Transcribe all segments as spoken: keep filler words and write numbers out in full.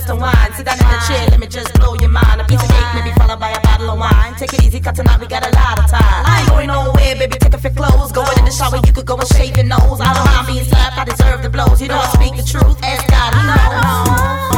just unwind. Sit down in the chair, let me just blow your mind. A piece of cake, maybe followed by a bottle of wine. Take it easy, 'cause tonight we got a lot of time. I ain't going nowhere, baby, take off your clothes. Go in the shower, you could go and shave your nose. I don't mind being slapped, I deserve the blows. You know I speak the truth, ask God, he knows.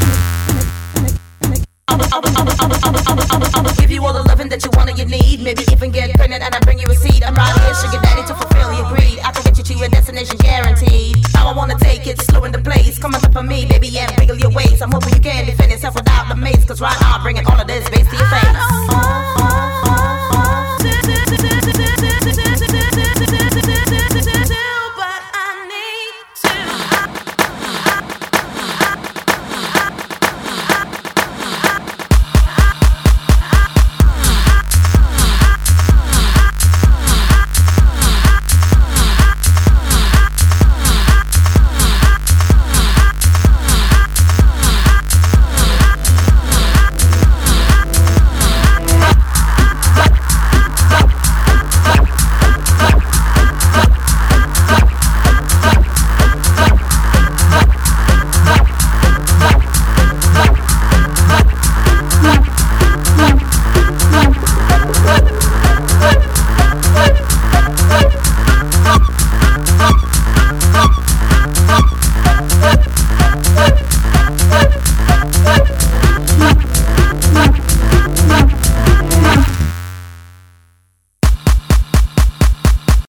Give you all the loving that you want or you need. Maybe if